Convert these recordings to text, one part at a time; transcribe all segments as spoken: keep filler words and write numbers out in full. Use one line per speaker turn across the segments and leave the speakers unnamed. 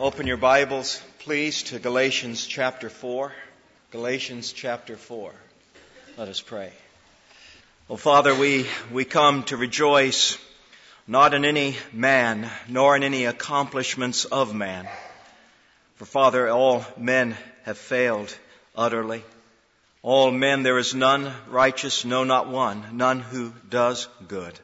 Open your Bibles, please, to Galatians chapter four. Galatians chapter four. Let us pray. Oh, Father, we, we come to rejoice not in any man, nor in any accomplishments of man. For, Father, all men have failed utterly. All men, there is none righteous, no, not one, none who does good.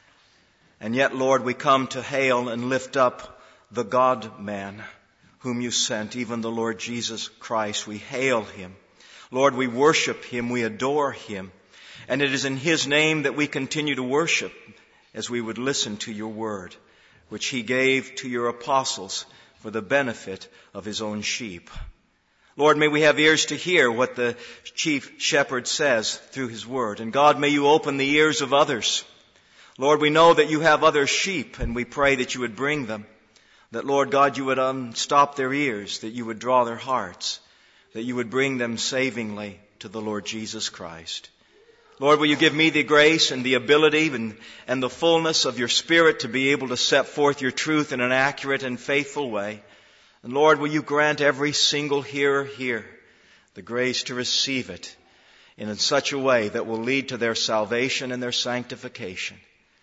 And yet, Lord, we come to hail and lift up the God-man whom you sent, even the Lord Jesus Christ. We hail him. Lord, we worship him. We adore him. And it is in his name that we continue to worship as we would listen to your word, which he gave to your apostles for the benefit of his own sheep. Lord, may we have ears to hear what the chief shepherd says through his word. And God, may you open the ears of others. Lord, we know that you have other sheep, and we pray that you would bring them. That, Lord God, you would unstop their ears, that you would draw their hearts, that you would bring them savingly to the Lord Jesus Christ. Lord, will you give me the grace and the ability and, and the fullness of your Spirit to be able to set forth your truth in an accurate and faithful way. And Lord, will you grant every single hearer here the grace to receive it in such a way that will lead to their salvation and their sanctification.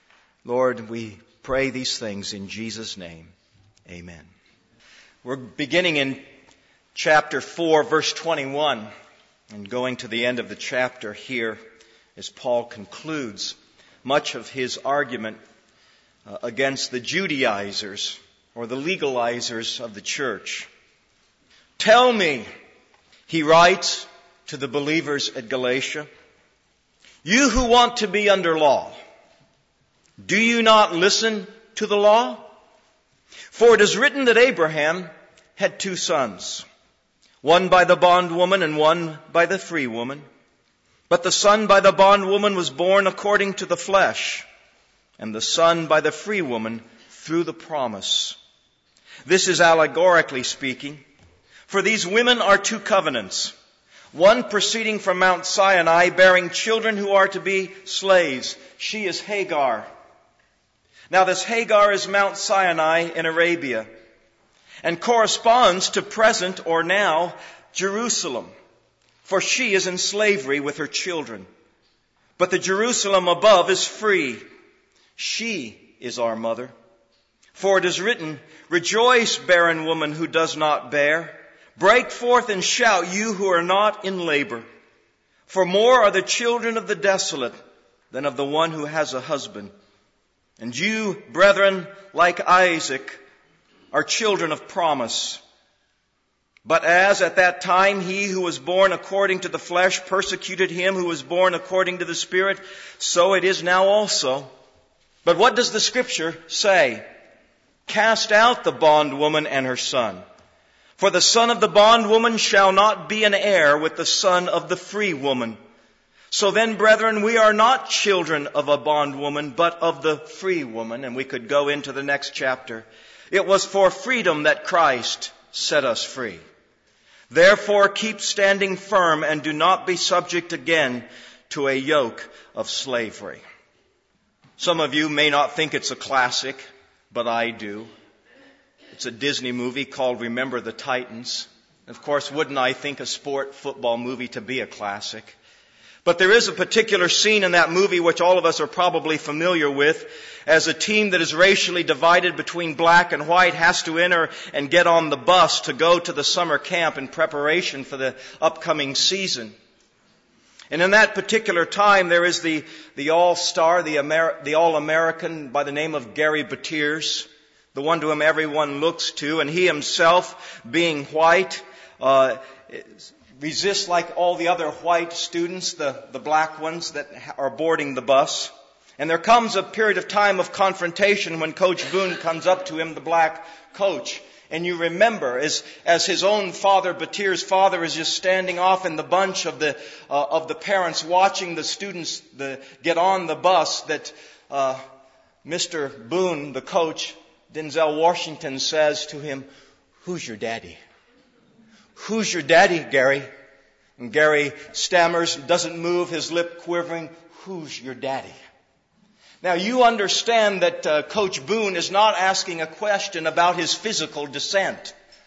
Lord, we pray these things in Jesus' name. Amen. We're beginning in chapter four, verse twenty-one, and going to the end of the chapter here as Paul concludes much of his argument uh, against the Judaizers or the legalizers of the church. Tell me, he writes to the believers at Galatia, you who want to be under law, do you not listen to the law? For it is written that Abraham had two sons, one by the bondwoman and one by the free woman. But the son by the bondwoman was born according to the flesh, and the son by the free woman through the promise. This is allegorically speaking, for these women are two covenants, one proceeding from Mount Sinai, bearing children who are to be slaves. She is Hagar. Now this Hagar is Mount Sinai in Arabia and corresponds to present or now Jerusalem, for she is in slavery with her children. But the Jerusalem above is free. She is our mother. For it is written, rejoice, barren woman who does not bear. Break forth and shout, you who are not in labor. For more are the children of the desolate than of the one who has a husband. And you, brethren, like Isaac, are children of promise. But as at that time he who was born according to the flesh persecuted him who was born according to the Spirit, so it is now also. But what does the Scripture say? Cast out the bondwoman and her son. For the son of the bondwoman shall not be an heir with the son of the free woman. So then, brethren, we are not children of a bondwoman, but of the free woman. And we could go into the next chapter. It was for freedom that Christ set us free. Therefore, keep standing firm and do not be subject again to a yoke of slavery. Some of you may not think it's a classic, but I do. It's a Disney movie called Remember the Titans. Of course, wouldn't I think a sport football movie to be a classic? But there is a particular scene in that movie which all of us are probably familiar with, as a team that is racially divided between black and white has to enter and get on the bus to go to the summer camp in preparation for the upcoming season. And in that particular time, there is the, the all-star, the, Amer- the all-American by the name of Gary Batiers, the one to whom everyone looks to, and he himself, being white, uh, resists, like all the other white students, the, the black ones that are boarding the bus. And there comes a period of time of confrontation when Coach Boone comes up to him, the black coach. And you remember, as, as his own father, Batiers' father, is just standing off in the bunch of the, uh, of the parents watching the students the, get on the bus, that uh, Mister Boone, the coach, Denzel Washington, says to him, who's your daddy? Who's your daddy, Gary? And Gary stammers, doesn't move, his lip quivering. Who's your daddy? Now you understand that uh, Coach Boone is not asking a question about his physical descent.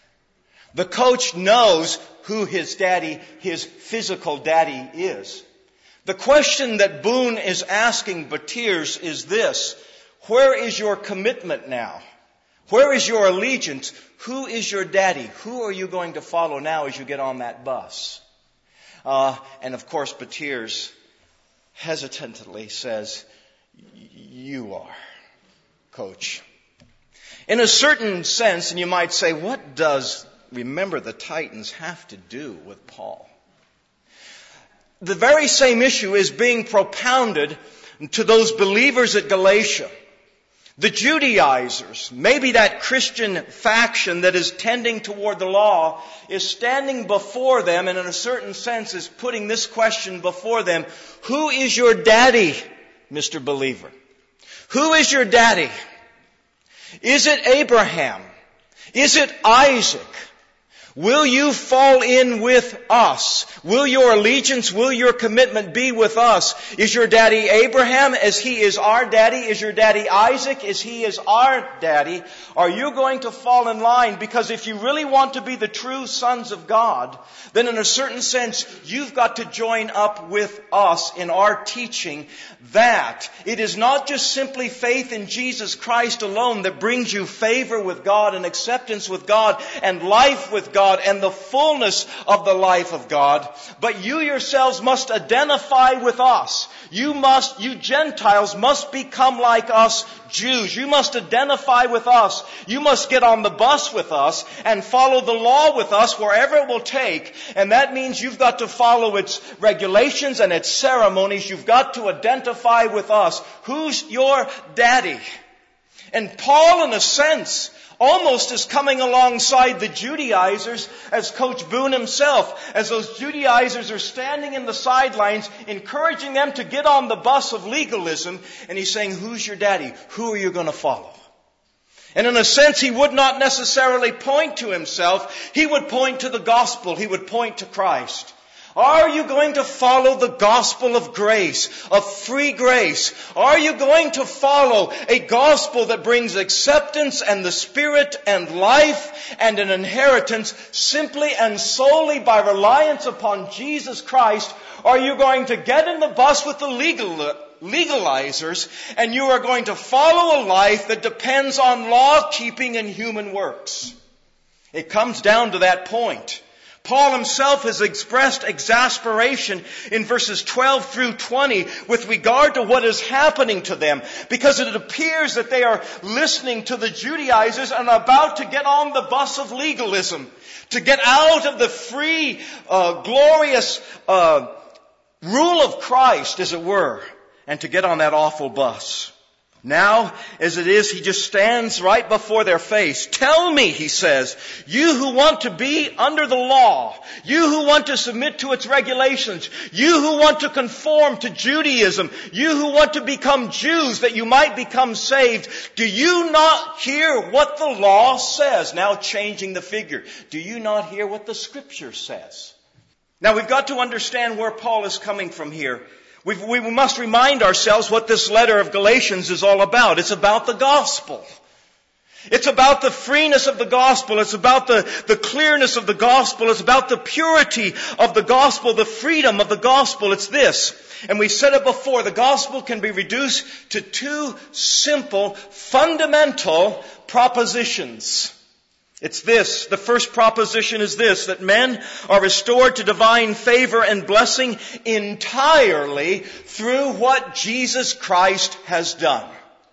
The coach knows who his daddy, his physical daddy is. The question that Boone is asking Batiers is this: where is your commitment now? Where is your allegiance? Who is your daddy? Who are you going to follow now as you get on that bus? Uh, and of course, Batiers hesitantly says, you are, coach. In a certain sense, and you might say, what does Remember the Titans have to do with Paul? The very same issue is being propounded to those believers at Galatia. The Judaizers, maybe that Christian faction that is tending toward the law, is standing before them and in a certain sense is putting this question before them: who is your daddy, Mister Believer? Who is your daddy? Is it Abraham? Is it Isaac? Will you fall in with us? Will your allegiance, will your commitment be with us? Is your daddy Abraham as he is our daddy? Is your daddy Isaac as he is our daddy? Are you going to fall in line? Because if you really want to be the true sons of God, then in a certain sense, you've got to join up with us in our teaching that it is not just simply faith in Jesus Christ alone that brings you favor with God and acceptance with God and life with God and the fullness of the life of God, but you yourselves must identify with us. You must, you Gentiles must become like us Jews. You must identify with us. You must get on the bus with us and follow the law with us wherever it will take. And that means you've got to follow its regulations and its ceremonies. You've got to identify with us. Who's your daddy? And Paul, in a sense, almost is coming alongside the Judaizers as Coach Boone himself, as those Judaizers are standing in the sidelines, encouraging them to get on the bus of legalism. And he's saying, who's your daddy? Who are you going to follow? And in a sense, he would not necessarily point to himself. He would point to the gospel. He would point to Christ. Are you going to follow the gospel of grace, of free grace? Are you going to follow a gospel that brings acceptance and the Spirit and life and an inheritance simply and solely by reliance upon Jesus Christ? Are you going to get in the bus with the legal, legalizers and you are going to follow a life that depends on law-keeping and human works? It comes down to that point. Paul himself has expressed exasperation in verses twelve through twenty with regard to what is happening to them, because it appears that they are listening to the Judaizers and about to get on the bus of legalism, to get out of the free, uh, glorious uh, rule of Christ, as it were, and to get on that awful bus. Now, as it is, he just stands right before their face. Tell me, he says, you who want to be under the law, you who want to submit to its regulations, you who want to conform to Judaism, you who want to become Jews that you might become saved, do you not hear what the law says? Now changing the figure. Do you not hear what the Scripture says? Now we've got to understand where Paul is coming from here. We've, we must remind ourselves what this letter of Galatians is all about. It's about the gospel. It's about the freeness of the gospel. It's about the, the clearness of the gospel. It's about the purity of the gospel, the freedom of the gospel. It's this. And we've said it before. The gospel can be reduced to two simple, fundamental propositions. It's this. The first proposition is this, that men are restored to divine favor and blessing entirely through what Jesus Christ has done.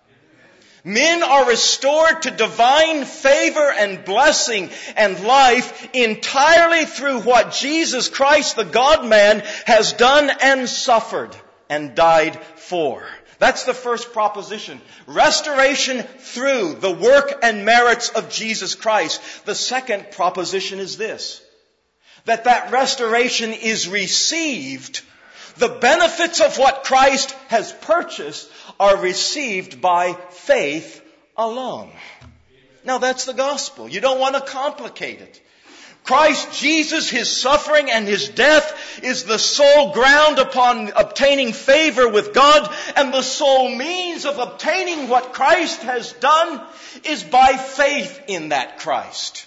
Men are restored to divine favor and blessing and life entirely through what Jesus Christ, the God-man, has done and suffered and died for. That's the first proposition. Restoration through the work and merits of Jesus Christ. The second proposition is this, that that restoration is received. The benefits of what Christ has purchased are received by faith alone. Now that's the gospel. You don't want to complicate it. Christ Jesus, His suffering and His death is the sole ground upon obtaining favor with God, and the sole means of obtaining what Christ has done is by faith in that Christ.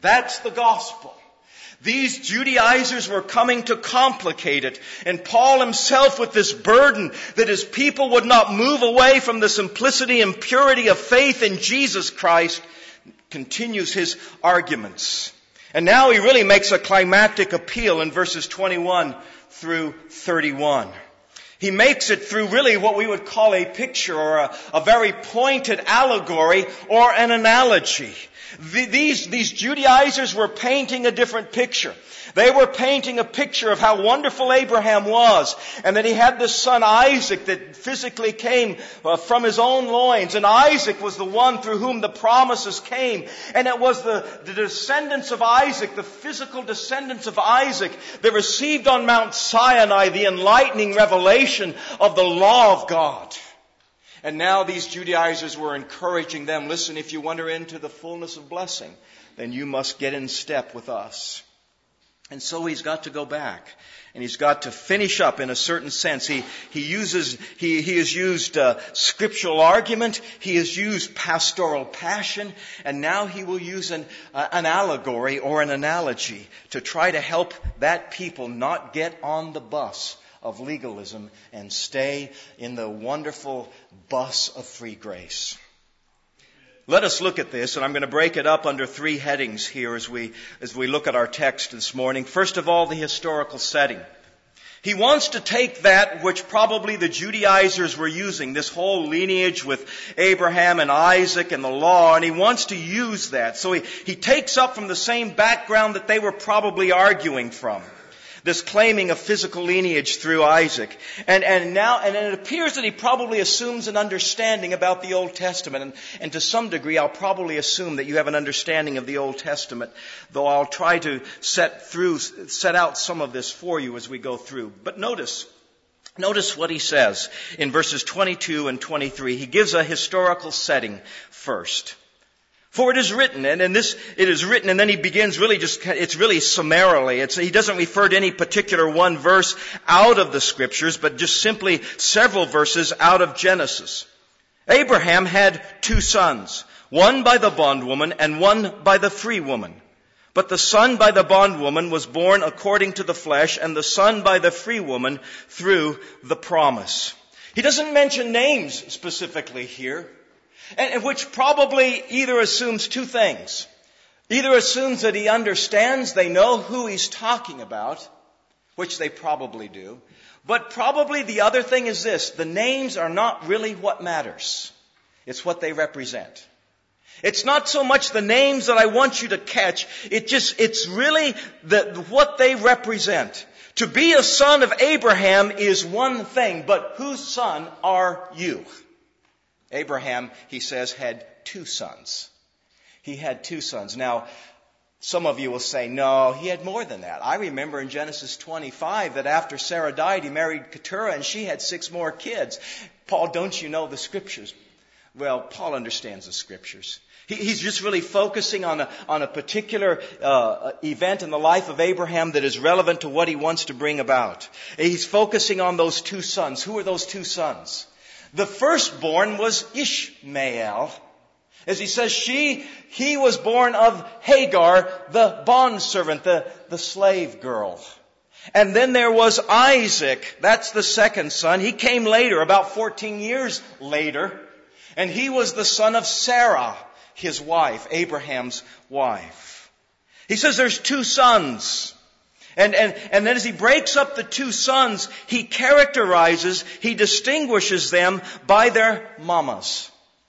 That's the gospel. These Judaizers were coming to complicate it. And Paul himself, with this burden that his people would not move away from the simplicity and purity of faith in Jesus Christ, continues his arguments. And now he really makes a climactic appeal in verses twenty-one through thirty-one. He makes it through really what we would call a picture or a, a very pointed allegory or an analogy. The, these, these Judaizers were painting a different picture. They were painting a picture of how wonderful Abraham was, and that he had this son Isaac that physically came uh, from his own loins. And Isaac was the one through whom the promises came. And it was the, the descendants of Isaac, the physical descendants of Isaac, that received on Mount Sinai the enlightening revelation of the law of God. And now these Judaizers were encouraging them, listen, if you want to enter the fullness of blessing, then you must get in step with us. And so he's got to go back, and he's got to finish up in a certain sense. He he uses he he has used uh, scriptural argument, he has used pastoral passion, and now he will use an uh, an allegory or an analogy to try to help that people not get on the bus of legalism and stay in the wonderful bus of free grace. Let us look at this, and I'm going to break it up under three headings here as we as we look at our text this morning. First of all, the historical setting. He wants to take that which probably the Judaizers were using, this whole lineage with Abraham and Isaac and the law, and he wants to use that. So he, he takes up from the same background that they were probably arguing from. This claiming of physical lineage through Isaac. And, and now, and it appears that he probably assumes an understanding about the Old Testament. And, and to some degree, I'll probably assume that you have an understanding of the Old Testament, though I'll try to set through, set out some of this for you as we go through. But notice, notice what he says in verses twenty-two and twenty-three. He gives a historical setting first. For it is written, and in this, it is written, and then he begins really just, it's really summarily. It's, he doesn't refer to any particular one verse out of the scriptures, but just simply several verses out of Genesis. Abraham had two sons, one by the bondwoman and one by the free woman. But the son by the bondwoman was born according to the flesh, and the son by the free woman through the promise. He doesn't mention names specifically here. And which probably either assumes two things. Either assumes that he understands, they know who he's talking about, which they probably do. But probably the other thing is this: the names are not really what matters. It's what they represent. It's not so much the names that I want you to catch. It just, it's really the, what they represent. To be a son of Abraham is one thing, but whose son are you? Abraham, he says, had two sons. He had two sons. Now, some of you will say, no, he had more than that. I remember in Genesis twenty-five that after Sarah died, he married Keturah and she had six more kids. Paul, don't you know the scriptures? Well, Paul understands the scriptures. He, he's just really focusing on a, on a particular uh, event in the life of Abraham that is relevant to what he wants to bring about. He's focusing on those two sons. Who are those two sons? The firstborn was Ishmael. As he says, she, he was born of Hagar, the bondservant, the, the slave girl. And then there was Isaac. That's the second son. He came later, about fourteen years later. And he was the son of Sarah, his wife, Abraham's wife. He says there's two sons. And, and, and then as he breaks up the two sons, he characterizes, he distinguishes them by their mamas.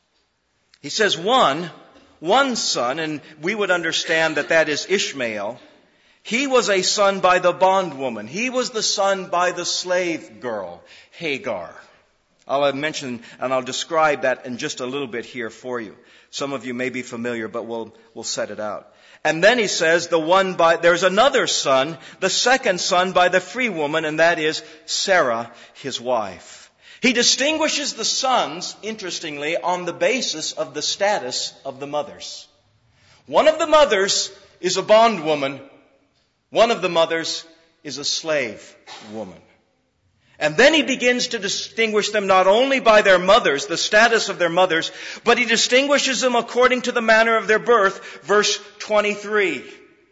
He says one, one son, and we would understand that that is Ishmael. He was a son by the bondwoman. He was the son by the slave girl, Hagar. I'll mention and I'll describe that in just a little bit here for you. Some of you may be familiar, but we'll, we'll set it out. And then he says the one by, there's another son, the second son by the free woman, and that is Sarah, his wife. He distinguishes the sons, interestingly, on the basis of the status of the mothers. One of the mothers is a bondwoman. One of the mothers is a slave woman. And then he begins to distinguish them not only by their mothers, the status of their mothers, but he distinguishes them according to the manner of their birth. Verse twenty-three.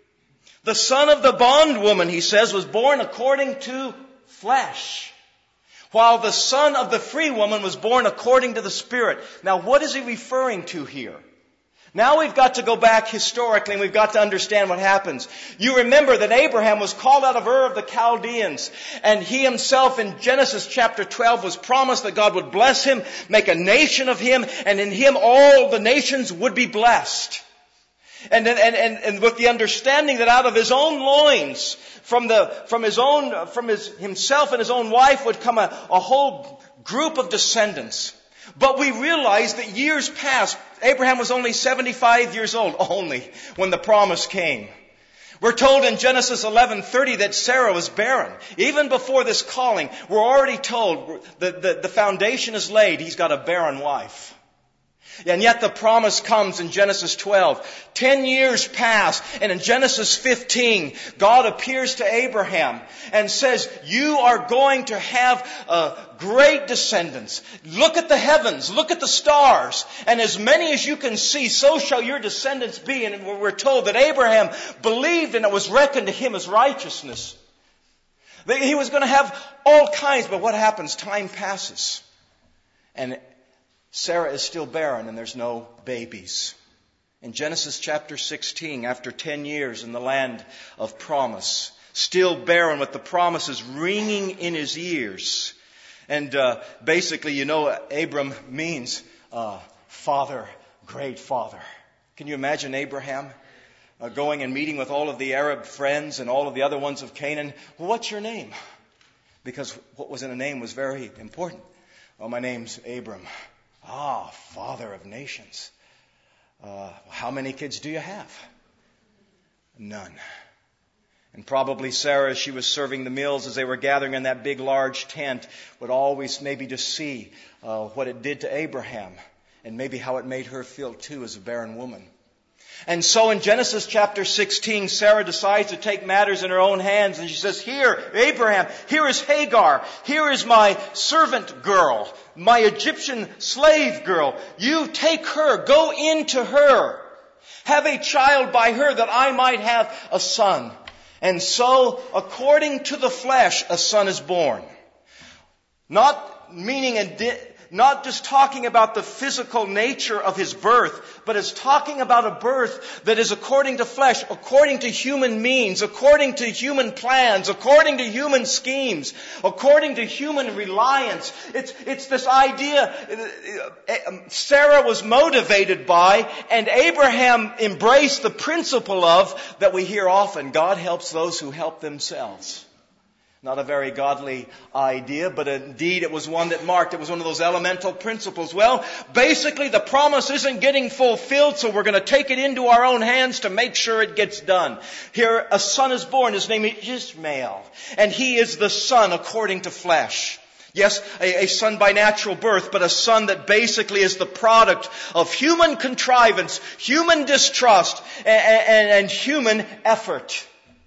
The son of the bondwoman, he says, was born according to flesh, while the son of the free woman was born according to the Spirit. Now, what is he referring to here? Now we've got to go back historically and we've got to understand what happens. You remember that Abraham was called out of Ur of the Chaldeans, and he himself in Genesis chapter twelve was promised that God would bless him, make a nation of him, and in him all the nations would be blessed. And, and, and, and with the understanding that out of his own loins, from the, from his own, from his, himself and his own wife would come a, a whole group of descendants. But we realize that years passed. Abraham was only seventy-five years old, only, when the promise came. We're told in Genesis eleven thirty that Sarah was barren. Even before this calling, we're already told that the, the foundation is laid. He's got a barren wife. And yet the promise comes in Genesis twelve. Ten years pass, and in Genesis fifteen, God appears to Abraham and says, you are going to have uh, great descendants. Look at the heavens, look at the stars, and as many as you can see, so shall your descendants be. And we're told that Abraham believed, and it was reckoned to him as righteousness. That he was going to have all kinds, but what happens? Time passes. And Sarah is still barren and there's no babies. In Genesis chapter sixteen, after ten years in the land of promise, still barren with the promises ringing in his ears. And uh, basically, you know, Abram means uh, father, great father. Can you imagine Abraham uh, going and meeting with all of the Arab friends and all of the other ones of Canaan? Well, what's your name? Because what was in a name was very important. Well, my name's Abram. Ah, father of nations. Uh, how many kids do you have? None. And probably Sarah, as she was serving the meals as they were gathering in that big, large tent, would always maybe just see uh, what it did to Abraham and maybe how it made her feel too as a barren woman. And so in Genesis chapter sixteen, Sarah decides to take matters in her own hands. And she says, here, Abraham, here is Hagar. Here is my servant girl, my Egyptian slave girl. You take her, go into her. Have a child by her that I might have a son. And so, according to the flesh, a son is born. Not meaning a di- Not just talking about the physical nature of his birth, but is talking about a birth that is according to flesh, according to human means, according to human plans, according to human schemes, according to human reliance. It's, it's this idea Sarah was motivated by, and Abraham embraced the principle of, that we hear often, God helps those who help themselves. Not a very godly idea, but indeed it was one that marked. It was one of those elemental principles. Well, basically the promise isn't getting fulfilled, so we're going to take it into our own hands to make sure it gets done. Here, a son is born. His name is Ishmael. And he is the son according to flesh. Yes, a, a son by natural birth, but a son that basically is the product of human contrivance, human distrust, and, and, and human effort.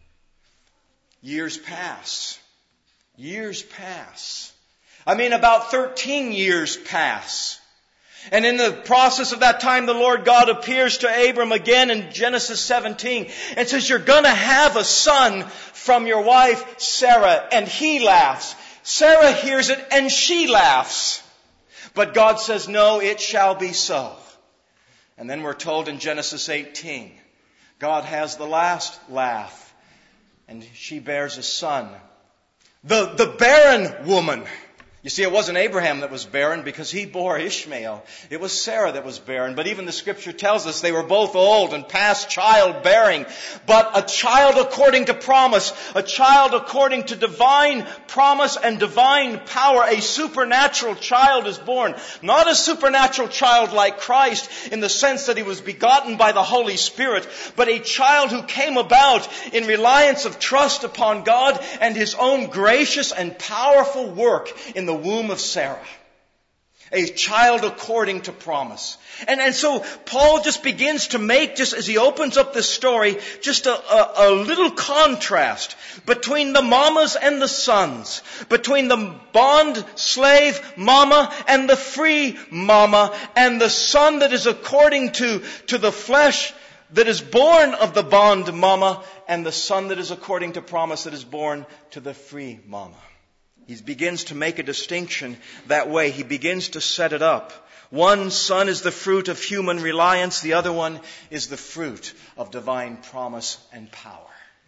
Years pass. Years pass. I mean, about thirteen years pass. And in the process of that time, the Lord God appears to Abram again in Genesis seventeen and says, you're going to have a son from your wife, Sarah. And he laughs. Sarah hears it and she laughs. But God says, no, it shall be so. And then we're told in Genesis eighteen, God has the last laugh. And she bears a son. The, the barren woman. You see, it wasn't Abraham that was barren because he bore Ishmael. It was Sarah that was barren. But even the Scripture tells us they were both old and past childbearing. But a child according to promise, a child according to divine promise and divine power, a supernatural child is born. Not a supernatural child like Christ in the sense that he was begotten by the Holy Spirit, but a child who came about in reliance of trust upon God and His own gracious and powerful work in the womb of Sarah. A child according to promise. And, and so Paul just begins to make, just as he opens up this story, just a, a, a little contrast between the mamas and the sons, between the bond slave mama and the free mama, and the son that is according to, to the flesh that is born of the bond mama, and the son that is according to promise that is born to the free mama. He begins to make a distinction that way. He begins to set it up. One son is the fruit of human reliance. The other one is the fruit of divine promise and power.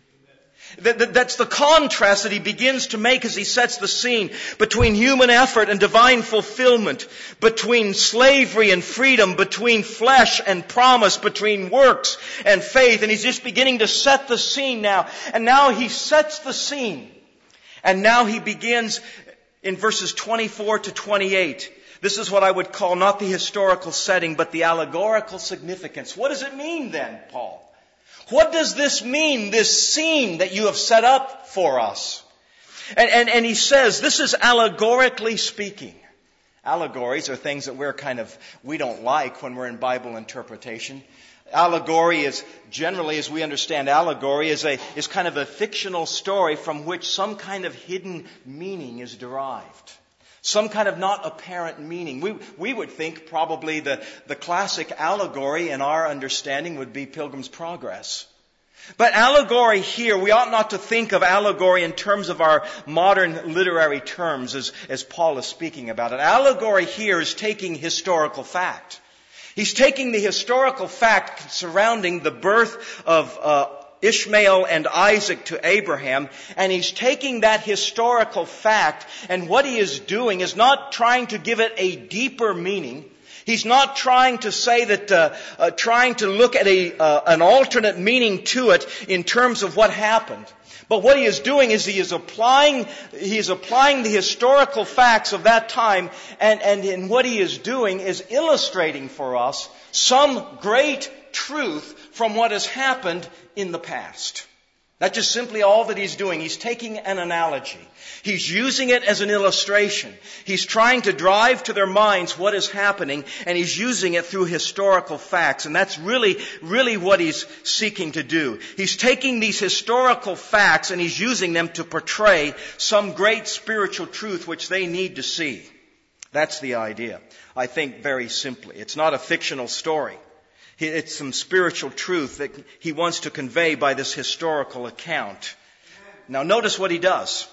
That's the contrast that he begins to make as he sets the scene between human effort and divine fulfillment, between slavery and freedom, between flesh and promise, between works and faith. And he's just beginning to set the scene now. And now he sets the scene. And now he begins in verses twenty-four to twenty-eight. This is what I would call not the historical setting, but the allegorical significance. What does it mean then, Paul? What does this mean, this scene that you have set up for us? And, and, and he says, this is allegorically speaking. Allegories are things that we're kind of, we don't like when we're in Bible interpretation. Allegory is generally, as we understand allegory, is a is kind of a fictional story from which some kind of hidden meaning is derived. Some kind of not apparent meaning. We we would think probably the, the classic allegory in our understanding would be Pilgrim's Progress. But allegory here, we ought not to think of allegory in terms of our modern literary terms as, as Paul is speaking about it. Allegory here is taking historical fact. He's taking the historical fact surrounding the birth of uh, Ishmael and Isaac to Abraham, and he's taking that historical fact, and what he is doing is not trying to give it a deeper meaning. He's not trying to say that, uh, uh, trying to look at a uh, an alternate meaning to it in terms of what happened. But what he is doing is he is applying, he is applying the historical facts of that time, and, and in what he is doing is illustrating for us some great truth from what has happened in the past. That's just simply all that he's doing. He's taking an analogy. He's using it as an illustration. He's trying to drive to their minds what is happening, and he's using it through historical facts. And that's really, really what he's seeking to do. He's taking these historical facts and he's using them to portray some great spiritual truth which they need to see. That's the idea. I think very simply. It's not a fictional story. It's some spiritual truth that he wants to convey by this historical account. Now notice what he does.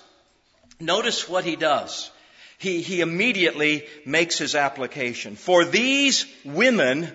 Notice what he does. He, he immediately makes his application. For these women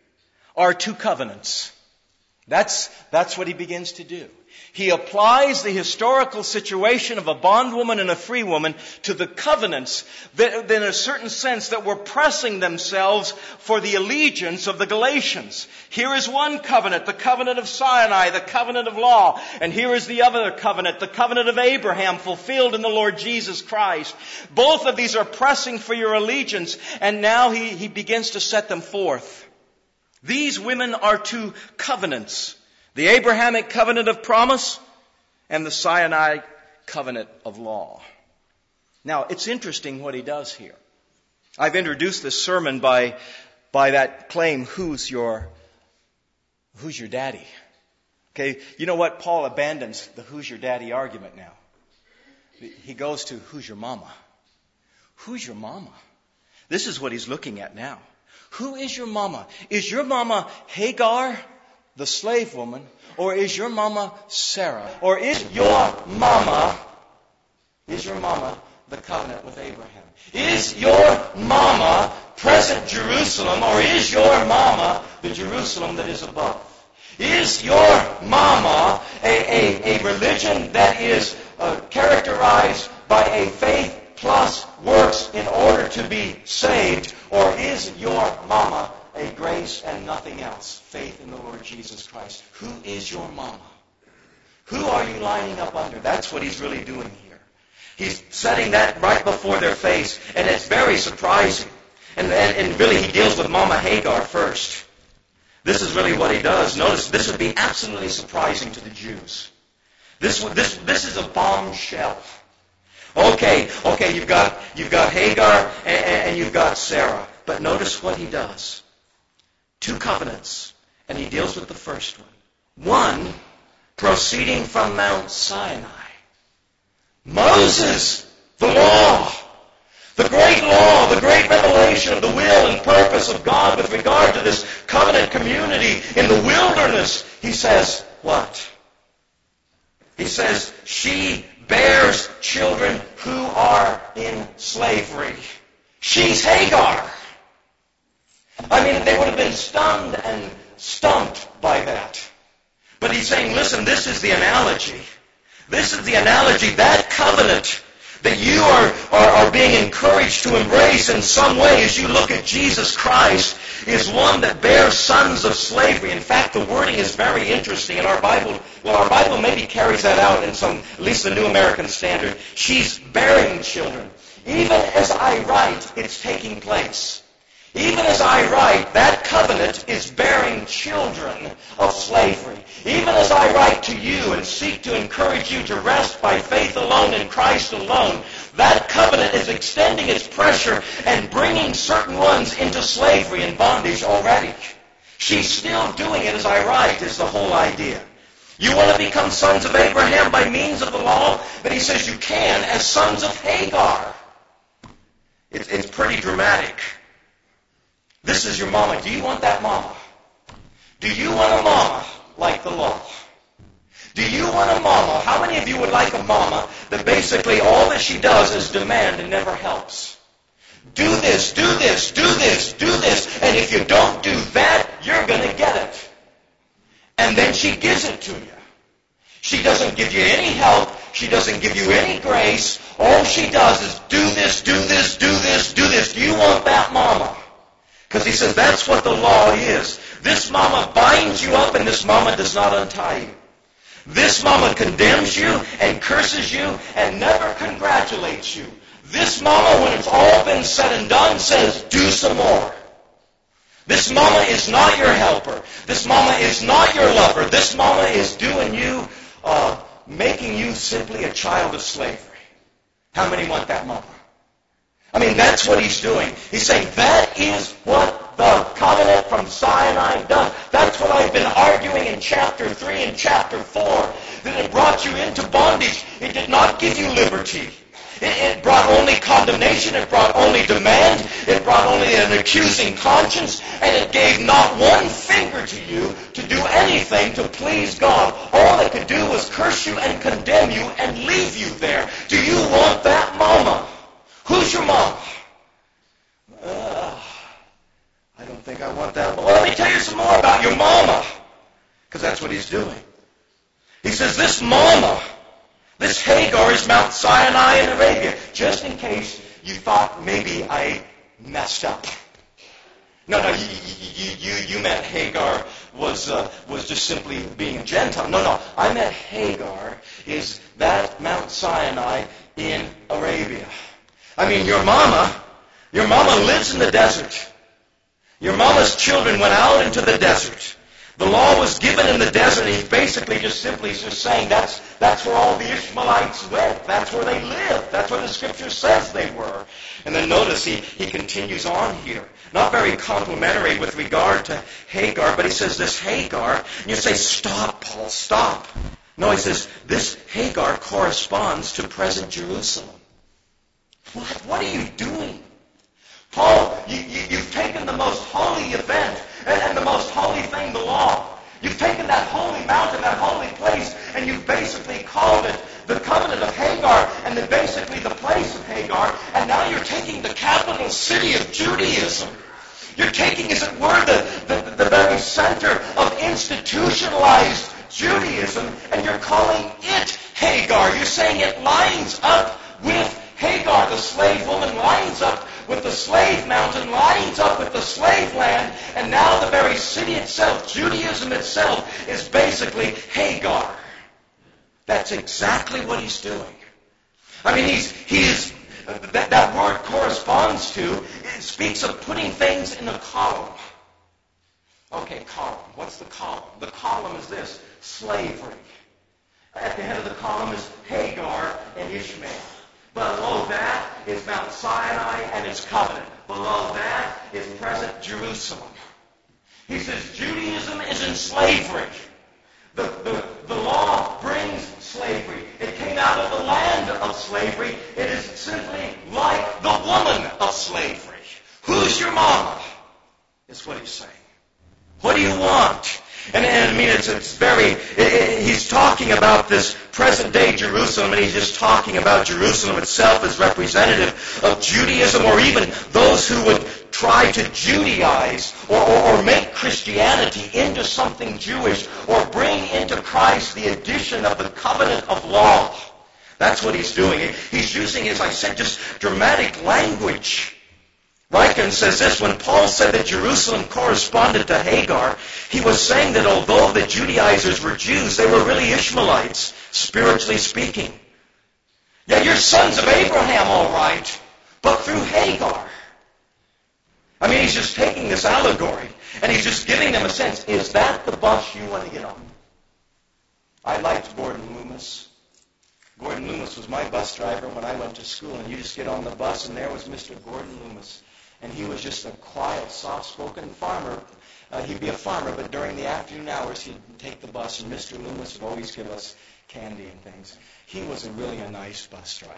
are two covenants. That's, that's what he begins to do. He applies the historical situation of a bondwoman and a free woman to the covenants that, in a certain sense, that were pressing themselves for the allegiance of the Galatians. Here is one covenant, the covenant of Sinai, the covenant of law. And here is the other covenant, the covenant of Abraham, fulfilled in the Lord Jesus Christ. Both of these are pressing for your allegiance, and now he, he begins to set them forth. These women are two covenants. The Abrahamic covenant of promise and the Sinai covenant of law. Now, it's interesting what he does here. I've introduced this sermon by, by that claim, who's your, who's your daddy? Okay, you know what? Paul abandons the who's your daddy argument now. He goes to who's your mama? Who's your mama? This is what he's looking at now. Who is your mama? Is your mama Hagar, the slave woman, or is your mama Sarah? Or is your mama, is your mama the covenant with Abraham? Is your mama present Jerusalem, or is your mama the Jerusalem that is above? Is your mama a, a, a religion that is uh, characterized by a faith plus works in order to be saved? Or is your mama a grace and nothing else, faith in the Lord Jesus Christ? Who is your mama? Who are you lining up under? That's what he's really doing here. He's setting that right before their face, and it's very surprising. And, and, and really he deals with Mama Hagar first. This is really what he does. Notice, this would be absolutely surprising to the Jews. This, this, this is a bombshell.
Okay, okay, you've got you've got Hagar and, and you've got Sarah. But notice what he does. Two covenants, and he deals with the first one. One, proceeding from Mount Sinai. Moses, the law, the great law, the great revelation of the will and purpose of God with regard to this covenant community in the wilderness. He says, what? He says, she bears children who are in slavery. She's Hagar. I mean, they would have been stunned and stumped by that. But he's saying, listen, this is the analogy. This is the analogy, that covenant that you are, are, are being encouraged to embrace in some way as you look at Jesus Christ is one that bears sons of slavery. In fact, the wording is very interesting in our Bible. Well, our Bible maybe carries that out in some, at least the New American Standard. She's bearing children. Even as I write, it's taking place. Even as I write, that covenant is bearing children of slavery. Even as I write to you and seek to encourage you to rest by faith alone in Christ alone, that covenant is extending its pressure and bringing certain ones into slavery and bondage already. She's still doing it as I write, is the whole idea. You want to become sons of Abraham by means of the law? But he says you can as sons of Hagar. It's, it's pretty dramatic. This is your mama. Do you want that mama? Do you want a mama like the law? Do you want a mama? How many of you would like a mama that basically all that she does is demand and never helps? Do this, do this, do this, do this, and if you don't do that, you're going to get it. And then she gives it to you. She doesn't give you any help. She doesn't give you any grace. All she does is do this, do this, do this, do this. Do you want that mama? Because he says that's what the law is. This mama binds you up and this mama does not untie you. This mama condemns you and curses you and never congratulates you. This mama, when it's all been said and done, says, do some more. This mama is not your helper. This mama is not your lover. This mama is doing you, uh, making you simply a child of slavery. How many want that mama? I mean, that's what he's doing. He's saying that is what the covenant from Sinai does. That's what I've been arguing in chapter three and chapter four. That it brought you into bondage. It did not give you liberty. It, it brought only condemnation. It brought only demand. It brought only an accusing conscience. And it gave not one finger to you to do anything to please God. All it could do was curse you and condemn you and leave you there. Do you want that mama? Who's your mom? Uh, I don't think I want that. Well, let me tell you some more about your mama. Because that's what he's doing. He says, this mama, this Hagar is Mount Sinai in Arabia. Just in case you thought maybe I messed up. No, no, you, you, you, you meant Hagar was, uh, was just simply being Gentile. No, no, I meant Hagar is that Mount Sinai in Arabia. I mean, your mama, your mama lives in the desert. Your mama's children went out into the desert. The law was given in the desert. He's basically just simply just saying that's, that's where all the Ishmaelites went. That's where they lived. That's where the Scripture says they were. And then notice he, he continues on here. Not very complimentary with regard to Hagar, but he says this Hagar. And you say, stop, Paul, stop. No, he says this Hagar corresponds to present Jerusalem. What? What are you doing? Paul, you, you, you've taken the most holy event and, and the most holy thing, the law. You've taken that holy mountain, that holy place, and you've basically called it the covenant of Hagar, and then basically the place of Hagar, and now you're taking the capital city of Judaism. You're taking, as it were, the, the, the very center of institutionalized Judaism, and you're calling it Hagar. You're saying it lines up with Hagar, the slave woman, lines up with the slave mountain, lines up with the slave land, and now the very city itself, Judaism itself, is basically Hagar. That's exactly what he's doing. I mean, he's, he's that, that word corresponds to, it speaks of putting things in a column. Okay, column. What's the column? The column is this, slavery. At the head of the column is Hagar and Ishmael. Below that is Mount Sinai and its covenant. Below that is present Jerusalem. He says Judaism is in slavery. The, the, the law brings slavery. It came out of the land of slavery. It is simply like the woman of slavery. Who's your mama? Is what he's saying. What do you want? And, and I mean, it's, it's very, it, it, he's talking about this present-day Jerusalem, and he's just talking about Jerusalem itself as representative of Judaism, or even those who would try to Judaize or, or, or make Christianity into something Jewish, or bring into Christ the addition of the covenant of law. That's what he's doing. He's using, as I said, just dramatic language. Ryken says this: when Paul said that Jerusalem corresponded to Hagar, he was saying that although the Judaizers were Jews, they were really Ishmaelites, spiritually speaking. Yeah, you're sons of Abraham, all right, but through Hagar. I mean, he's just taking this allegory, and he's just giving them a sense. Is that the bus you want to get on? I liked Gordon Loomis. Gordon Loomis was my bus driver when I went to school, and you just get on the bus, and there was Mister Gordon Loomis. And he was just a quiet, soft-spoken farmer. Uh, he'd be a farmer, but during the afternoon hours, he'd take the bus, and Mister Loomis would always give us candy and things. He was a really a nice bus driver.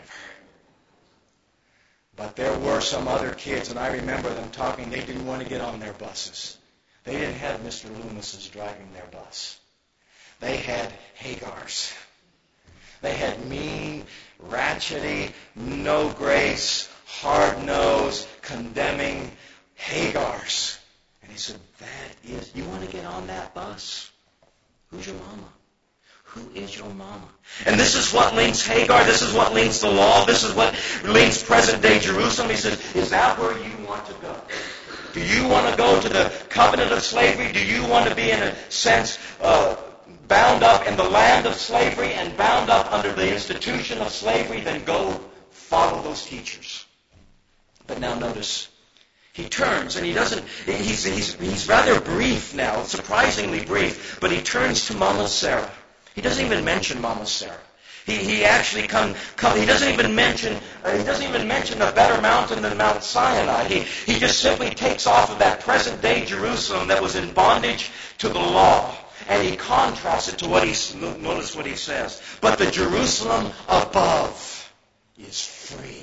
But there were some other kids, and I remember them talking, they didn't want to get on their buses. They didn't have Mister Loomis's driving their bus. They had Hagar's. They had mean, ratchety, no grace, hard-nosed, condemning Hagars. And he said, that is, you want to get on that bus? Who's your mama? Who is your mama? And this is what links Hagar. This is what links the law. This is what links present-day Jerusalem. He says, is that where you want to go? Do you want to go to the covenant of slavery? Do you want to be, in a sense, uh, bound up in the land of slavery and bound up under the institution of slavery? Then go follow those teachers. But now notice, he turns and he doesn't, he's, he's, he's rather brief now, surprisingly brief, but he turns to Mama Sarah. He doesn't even mention Mama Sarah. He, he actually come, come, he doesn't even mention, uh, he doesn't even mention a better mountain than Mount Sinai. He, he just simply takes off of that present day Jerusalem that was in bondage to the law. And he contrasts it to what he, notice what he says. But the Jerusalem above is free.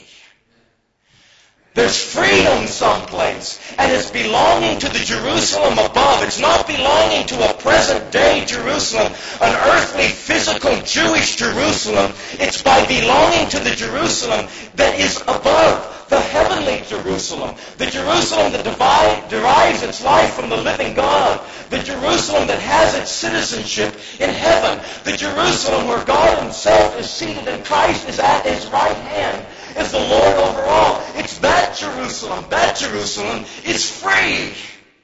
There's freedom someplace, and it's belonging to the Jerusalem above. It's not belonging to a present-day Jerusalem, an earthly, physical, Jewish Jerusalem. It's by belonging to the Jerusalem that is above, the heavenly Jerusalem, the Jerusalem that divide, derives its life from the living God, the Jerusalem that has its citizenship in heaven, the Jerusalem where God himself is seated and Christ is at his right hand, is the Lord over all. It's that Jerusalem. That Jerusalem is free.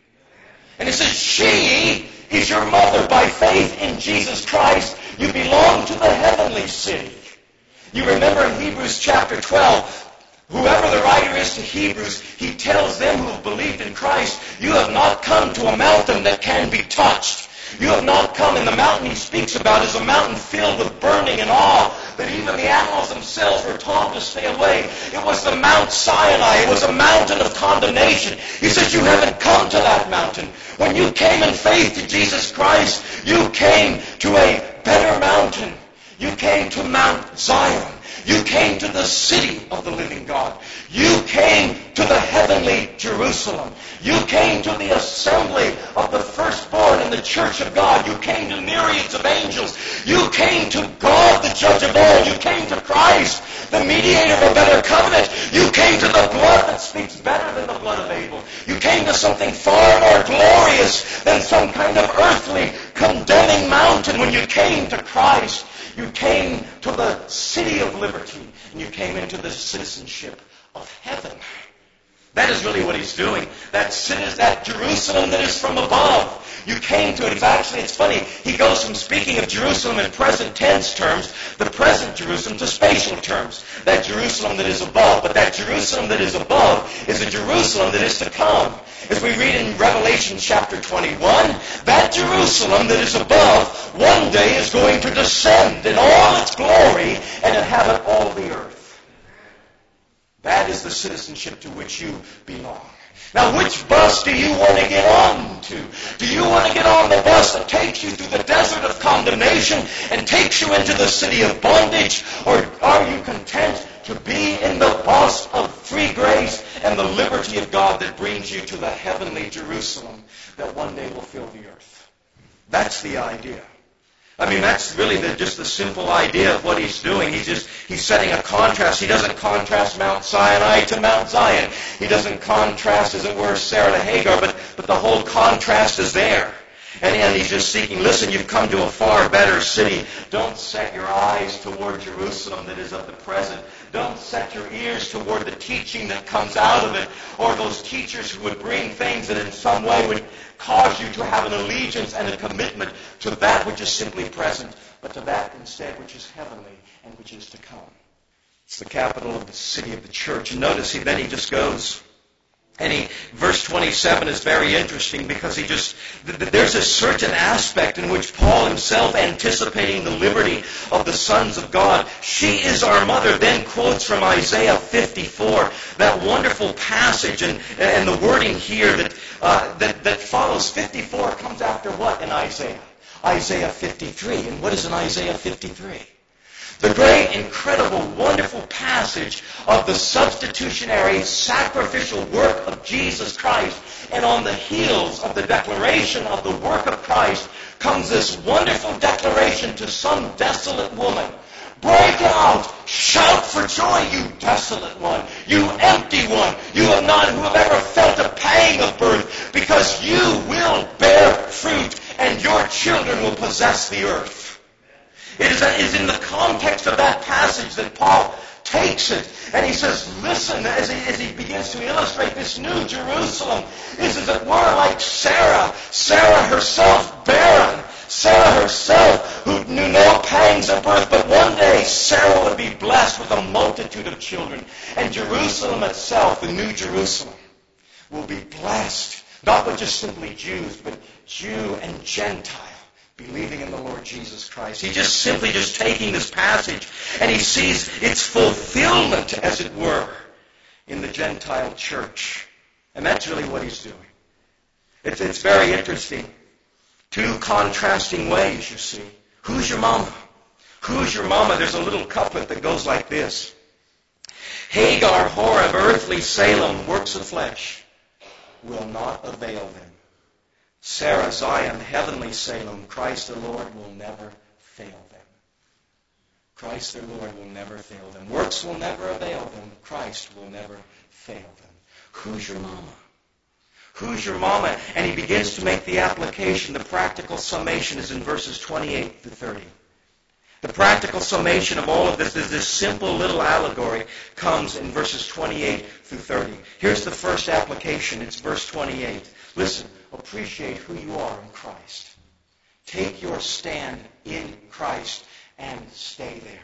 And he says, she is your mother by faith in Jesus Christ. You belong to the heavenly city. You remember in Hebrews chapter twelve, whoever the writer is to Hebrews, he tells them who have believed in Christ, you have not come to a mountain that can be touched. You have not come, and the mountain he speaks about is a mountain filled with burning and awe, that even the animals themselves were told to stay away. It was the Mount Sinai. It was a mountain of condemnation. He says, you haven't come to that mountain. When you came in faith to Jesus Christ, you came to a better mountain. You came to Mount Zion. You came to the city of the living God. You came to the heavenly Jerusalem. You came to the assembly of the firstborn in the church of God. You came to myriads of angels. You came to God, the judge of all. You came to Christ, the mediator of a better covenant. You came to the blood that speaks better than the blood of Abel. You came to something far more glorious than some kind of earthly condemning mountain. When you came to Christ, you came to the city of liberty, and you came into the citizenship of heaven. That is really what he's doing. That city, that Jerusalem that is from above. You came to it. It's actually, it's funny. He goes from speaking of Jerusalem in present tense terms, the present Jerusalem, to spatial terms. That Jerusalem that is above. But that Jerusalem that is above is a Jerusalem that is to come. As we read in Revelation chapter twenty-one, that Jerusalem that is above one day is going to descend in all its glory and inhabit all the earth. That is the citizenship to which you belong. Now, which bus do you want to get on to? Do you want to get on the bus that takes you through the desert of condemnation and takes you into the city of bondage? Or are you content to be in the bus of free grace and the liberty of God that brings you to the heavenly Jerusalem that one day will fill the earth? That's the idea. I mean, that's really the, just the simple idea of what he's doing. He's just, he's setting a contrast. He doesn't contrast Mount Sinai to Mount Zion. He doesn't contrast, as it were, Sarah to Hagar, but, but the whole contrast is there. And, and he's just seeking, listen, you've come to a far better city. Don't set your eyes toward Jerusalem that is of the present. Don't set your ears toward the teaching that comes out of it, or those teachers who would bring things that in some way would cause you to have an allegiance and a commitment to that which is simply present, but to that instead which is heavenly and which is to come. It's the capital of the city of the church. And notice he, then he just goes. And he, verse twenty-seven is very interesting because he just, there's a certain aspect in which Paul himself, anticipating the liberty of the sons of God, she is our mother, then quotes from Isaiah fifty-four, that wonderful passage, and, and the wording here that, uh, that, that follows fifty-four comes after what in Isaiah? Isaiah fifty-three. And what is in Isaiah fifty-three? The great, incredible, wonderful passage of the substitutionary, sacrificial work of Jesus Christ. And on the heels of the declaration of the work of Christ comes this wonderful declaration to some desolate woman. Break out! Shout for joy, you desolate one! You empty one! You have not who have ever felt a pang of birth, because you will bear fruit, and your children will possess the earth. It is, it is in the context of that passage that Paul takes it, and he says, listen, as he, as he begins to illustrate this new Jerusalem, is as it were like Sarah, Sarah herself barren, Sarah herself who knew no pangs of birth, but one day Sarah would be blessed with a multitude of children, and Jerusalem itself, the new Jerusalem, will be blessed, not with just simply Jews, but Jew and Gentile, believing in the Lord Jesus Christ. He's just simply just taking this passage and he sees its fulfillment, as it were, in the Gentile church. And that's really what he's doing. It's, it's very interesting. Two contrasting ways, you see. Who's your mama? Who's your mama? There's a little couplet that goes like this. Hagar, Horeb, earthly Salem, works of flesh, will not avail them. Sarah, Zion, heavenly Salem, Christ the Lord will never fail them. Christ the Lord will never fail them. Works will never avail them. Christ will never fail them. Who's your mama? Who's your mama? And he begins to make the application. The practical summation is in verses twenty-eight to thirty. The practical summation of all of this is this simple little allegory comes in verses twenty-eight through thirty. Here's the first application. It's verse twenty-eight. Listen, appreciate who you are in Christ. Take your stand in Christ and stay there.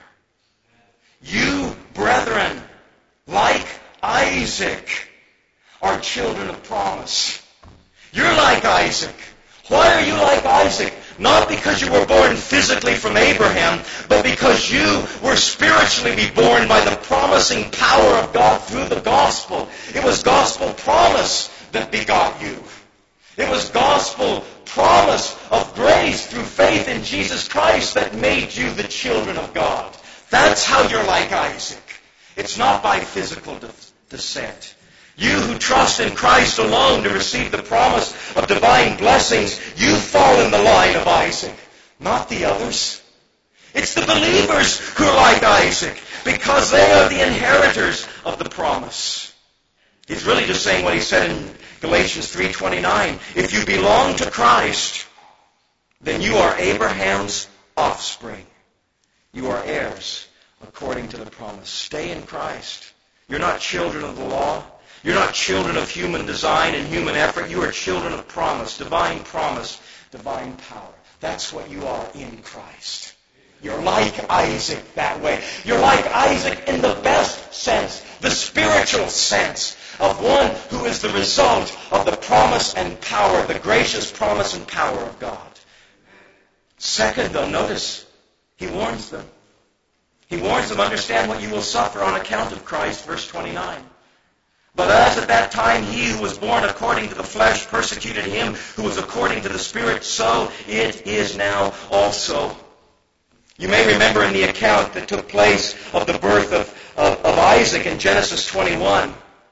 You, brethren, like Isaac, are children of promise. You're like Isaac. Why are you like Isaac? Not because you were born physically from Abraham, but because you were spiritually be born by the promising power of God through the gospel. It was gospel promise that begot you. It was gospel promise of grace through faith in Jesus Christ that made you the children of God. That's how you're like Isaac. It's not by physical de- descent. You who trust in Christ alone to receive the promise of divine blessings, you fall in the line of Isaac, not the others. It's the believers who are like Isaac because they are the inheritors of the promise. He's really just saying what he said in Galatians three twenty-nine. If you belong to Christ, then you are Abraham's offspring. You are heirs according to the promise. Stay in Christ. You're not children of the law. You're not children of human design and human effort. You are children of promise, divine promise, divine power. That's what you are in Christ. You're like Isaac that way. You're like Isaac in the best sense, the spiritual sense of one who is the result of the promise and power, the gracious promise and power of God. Second, though, notice he warns them. He warns them, understand what you will suffer on account of Christ, verse twenty-nine. But as at that time he who was born according to the flesh persecuted him who was according to the Spirit, so it is now also. You may remember in the account that took place of the birth of, of, of Isaac in Genesis twenty-one,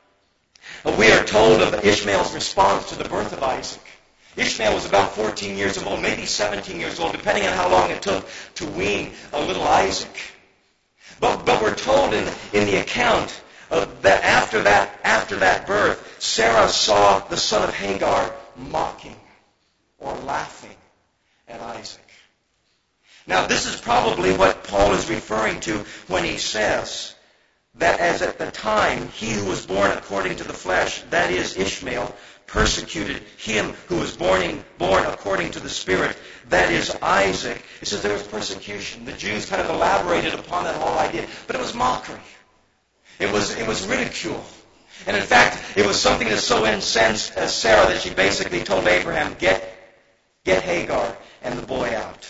we are told of Ishmael's response to the birth of Isaac. Ishmael was about fourteen years old, maybe seventeen years old, depending on how long it took to wean a little Isaac. But, but we're told in, in the account uh, that after that after that birth, Sarah saw the son of Hagar mocking or laughing at Isaac. Now, this is probably what Paul is referring to when he says that as at the time he who was born according to the flesh, that is Ishmael, persecuted him who was born, in, born according to the Spirit, that is Isaac. It says there was persecution. The Jews kind of elaborated upon that whole idea, but it was mockery. It was, it was ridicule. And in fact, it was something that so incensed as Sarah that she basically told Abraham, get, get Hagar and the boy out.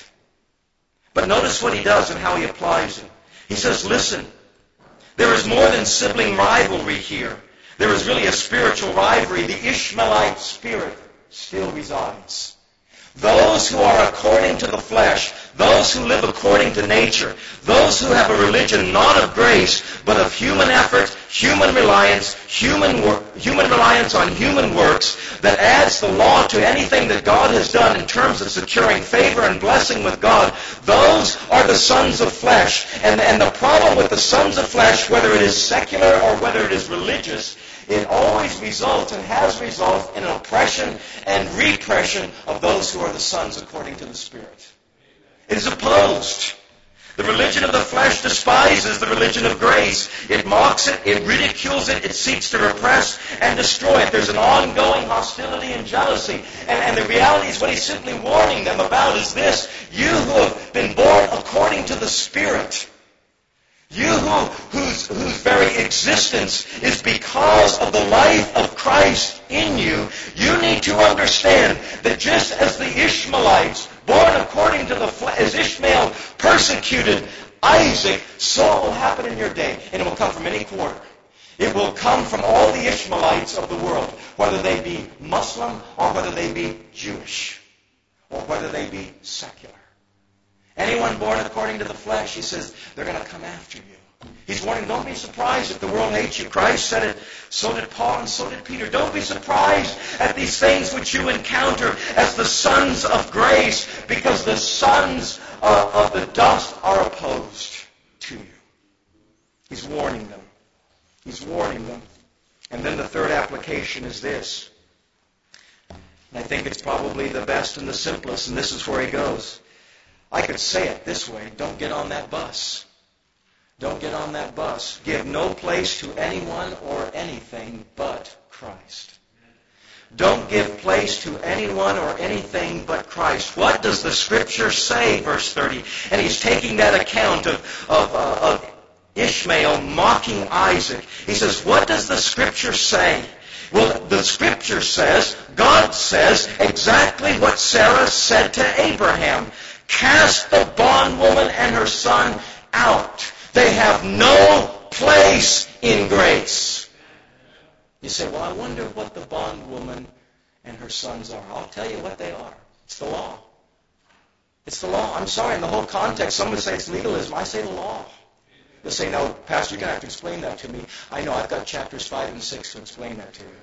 But notice what he does and how he applies it. He says, listen, there is more than sibling rivalry here. There is really a spiritual rivalry. The Ishmaelite spirit still resides. Those who are according to the flesh, those who live according to nature, those who have a religion not of grace, but of human effort, human reliance, human work, human reliance on human works, that adds the law to anything that God has done in terms of securing favor and blessing with God, those are the sons of flesh. And, and the problem with the sons of flesh, whether it is secular or whether it is religious, it always results and has resulted in an oppression and repression of those who are the sons according to the Spirit. It is opposed. The religion of the flesh despises the religion of grace. It mocks it, it ridicules it, it seeks to repress and destroy it. There's an ongoing hostility and jealousy. And, and the reality is what he's simply warning them about is this. You who have been born according to the Spirit, you who, whose, whose very existence is because of the life of Christ in you, you need to understand that just as the Ishmaelites, born according to the flesh, as Ishmael persecuted Isaac, so will happen in your day. And it will come from any quarter. It will come from all the Ishmaelites of the world, whether they be Muslim or whether they be Jewish or whether they be secular. Anyone born according to the flesh, he says, they're going to come after you. He's warning, don't be surprised if the world hates you. Christ said it, so did Paul and so did Peter. Don't be surprised at these things which you encounter as the sons of grace, because the sons of, of the dust are opposed to you. He's warning them. He's warning them. And then the third application is this. And I think it's probably the best and the simplest, and this is where he goes. I could say it this way, don't get on that bus. Don't get on that bus. Give no place to anyone or anything but Christ. Don't give place to anyone or anything but Christ. What does the Scripture say, verse thirty? And he's taking that account of, of, uh, of Ishmael mocking Isaac. He says, what does the Scripture say? Well, the Scripture says, God says exactly what Sarah said to Abraham. Cast the bondwoman and her son out. They have no place in grace. You say, well, I wonder what the bondwoman and her sons are. I'll tell you what they are. It's the law. It's the law. I'm sorry, in the whole context, some would say it's legalism. I say the law. They'll say, no, Pastor, you're going to have to explain that to me. I know, I've got chapters five and six to explain that to you.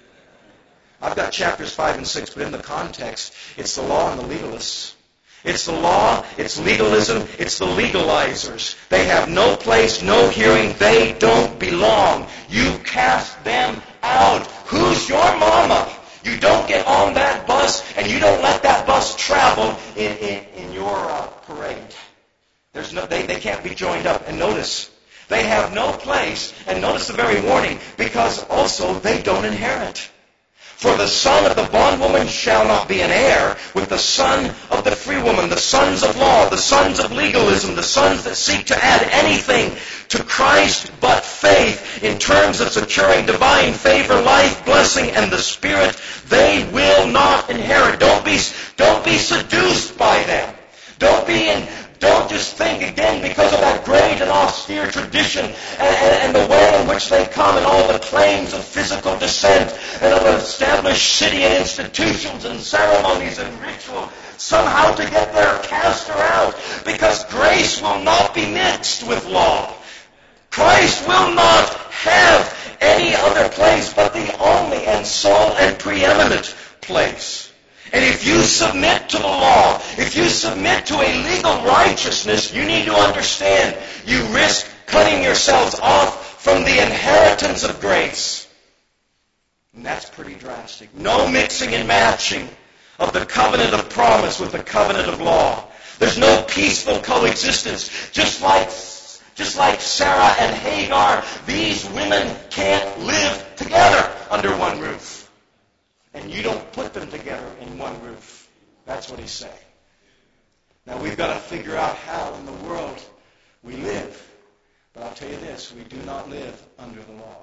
I've got chapters five and six, but in the context, it's the law and the legalists. It's the law, it's legalism, it's the legalizers. They have no place, no hearing, they don't belong. You cast them out. Who's your mama? You don't get on that bus, and you don't let that bus travel in, in, in your uh, parade. There's no, they, they can't be joined up. And notice, they have no place, and notice the very warning, because also they don't inherit. For the son of the bondwoman shall not be an heir with the son of the free woman, the sons of law, the sons of legalism, the sons that seek to add anything to Christ but faith in terms of securing divine favor, life, blessing, and the Spirit. They will not inherit. Don't be, don't be seduced by them. Don't be in, Don't just think, again, because of that great and austere tradition and, and, and the way in which they come and all the claims of physical descent and of established city and institutions and ceremonies and ritual, somehow to get there, cast her out, because grace will not be mixed with law. Christ will not have any other place but the only and sole and preeminent place. And if you submit to the law, if you submit to a legal righteousness, you need to understand you risk cutting yourselves off from the inheritance of grace. And that's pretty drastic. No mixing and matching of the covenant of promise with the covenant of law. There's no peaceful coexistence. Just like, just like Sarah and Hagar, these women can't live together under one roof. And you don't put them together in one roof. That's what he's saying. Now we've got to figure out how in the world we live. But I'll tell you this, we do not live under the law.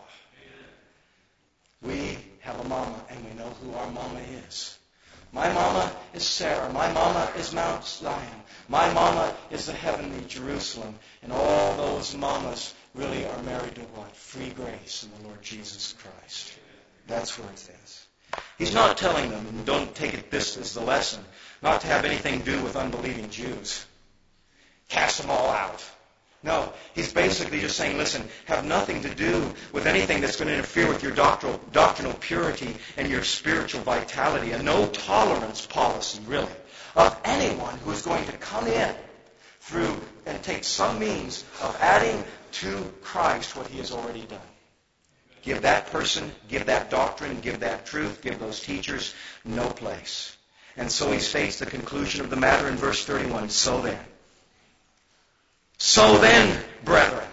We have a mama, and we know who our mama is. My mama is Sarah. My mama is Mount Zion. My mama is the heavenly Jerusalem. And all those mamas really are married to what? Free grace in the Lord Jesus Christ. That's where it is. He's not telling them, and don't take it this as the lesson, not to have anything to do with unbelieving Jews. Cast them all out. No, he's basically just saying, listen, have nothing to do with anything that's going to interfere with your doctrinal, doctrinal purity and your spiritual vitality. A no tolerance policy, really, of anyone who is going to come in through and take some means of adding to Christ what he has already done. Give that person, give that doctrine, give that truth, give those teachers no place. And so he states the conclusion of the matter in verse thirty-one. So then, so then, brethren,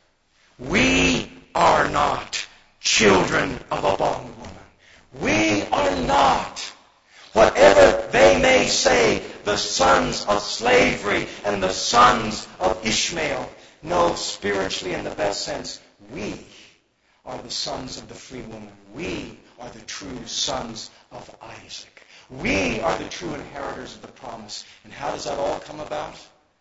we are not children of a bondwoman. We are not, whatever they may say, the sons of slavery and the sons of Ishmael. No, spiritually in the best sense, we are the sons of the free woman. We are the true sons of Isaac. We are the true inheritors of the promise. And how does that all come about?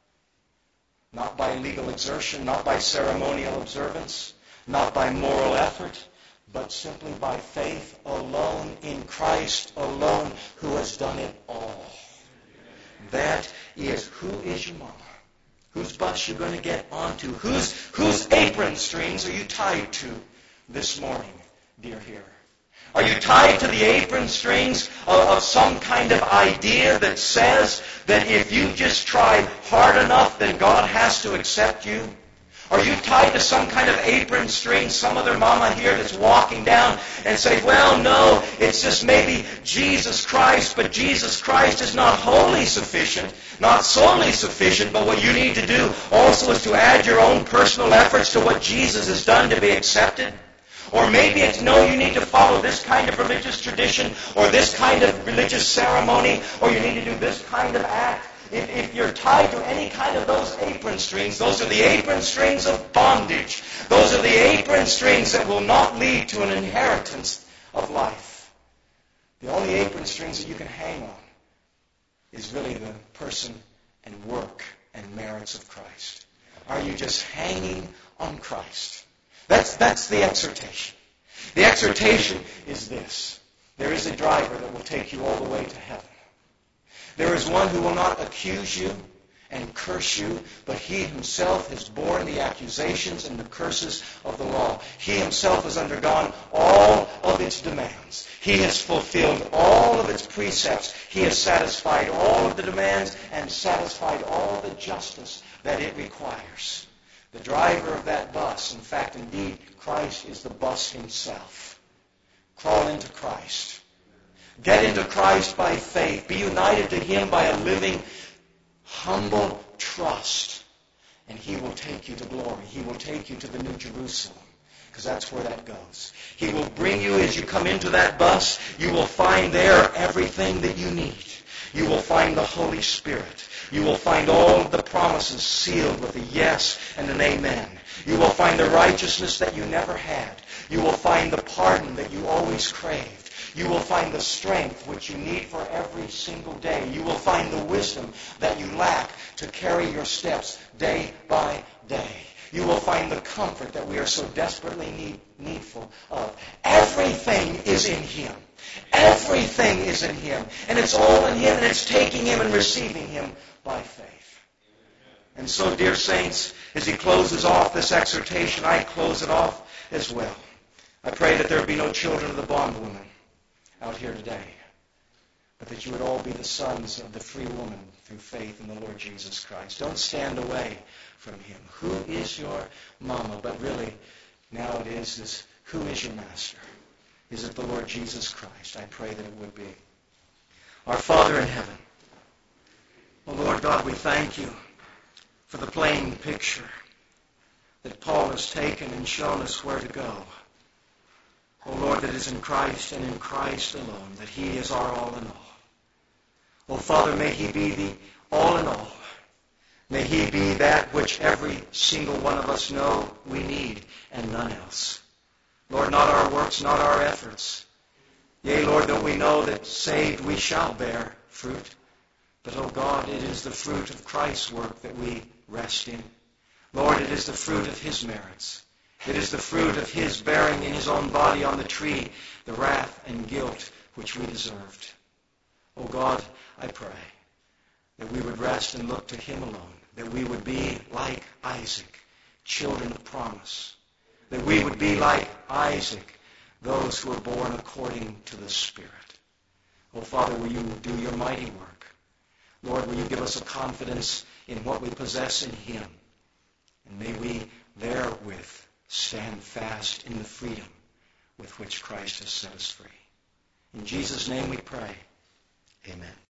Not by legal exertion, not by ceremonial observance, not by moral effort, but simply by faith alone in Christ alone, who has done it all. That is, who is your mama? Whose bus you going to get onto? Whose, whose apron strings are you tied to this morning, dear hearer? Are you tied to the apron strings of, of some kind of idea that says that if you just try hard enough, then God has to accept you? Are you tied to some kind of apron string, some other mama here that's walking down and say, well, no, it's just maybe Jesus Christ, but Jesus Christ is not wholly sufficient, not solely sufficient, but what you need to do also is to add your own personal efforts to what Jesus has done to be accepted? Or maybe it's, no, you need to follow this kind of religious tradition or this kind of religious ceremony, or you need to do this kind of act. If, if you're tied to any kind of those apron strings, those are the apron strings of bondage. Those are the apron strings that will not lead to an inheritance of life. The only apron strings that you can hang on is really the person and work and merits of Christ. Are you just hanging on Christ? That's, that's the exhortation. The exhortation is this. There is a driver that will take you all the way to heaven. There is one who will not accuse you and curse you, but he himself has borne the accusations and the curses of the law. He himself has undergone all of its demands. He has fulfilled all of its precepts. He has satisfied all of the demands and satisfied all the justice that it requires. The driver of that bus, in fact, indeed, Christ is the bus himself. Crawl into Christ. Get into Christ by faith. Be united to him by a living, humble trust. And he will take you to glory. He will take you to the New Jerusalem. Because that's where that goes. He will bring you, as you come into that bus, you will find there everything that you need. You will find the Holy Spirit. You will find all of the promises sealed with a yes and an amen. You will find the righteousness that you never had. You will find the pardon that you always craved. You will find the strength which you need for every single day. You will find the wisdom that you lack to carry your steps day by day. You will find the comfort that we are so desperately need, needful of. Everything is in Him. Everything is in Him. And it's all in Him, and it's taking Him and receiving Him by faith. And so, dear saints, as he closes off this exhortation, I close it off as well. I pray that there be no children of the bondwoman out here today, but that you would all be the sons of the free woman through faith in the Lord Jesus Christ. Don't stand away from Him. Who is your mama? But really, now it is, is who is your master? Is it the Lord Jesus Christ? I pray that it would be. Our Father in heaven, oh Lord God, we thank you for the plain picture that Paul has taken and shown us where to go. Oh Lord, that is in Christ and in Christ alone, that He is our all in all. Oh Father, may He be the all in all. May He be that which every single one of us know we need and none else. Lord, not our works, not our efforts. Yea, Lord, though we know that saved we shall bear fruit. But, oh God, it is the fruit of Christ's work that we rest in. Lord, it is the fruit of His merits. It is the fruit of His bearing in His own body on the tree the wrath and guilt which we deserved. Oh God, I pray that we would rest and look to Him alone, that we would be like Isaac, children of promise, that we would be like Isaac, those who are born according to the Spirit. Oh Father, will you do your mighty work? Lord, will you give us a confidence in what we possess in Him? And may we therewith stand fast in the freedom with which Christ has set us free. In Jesus' name we pray. Amen.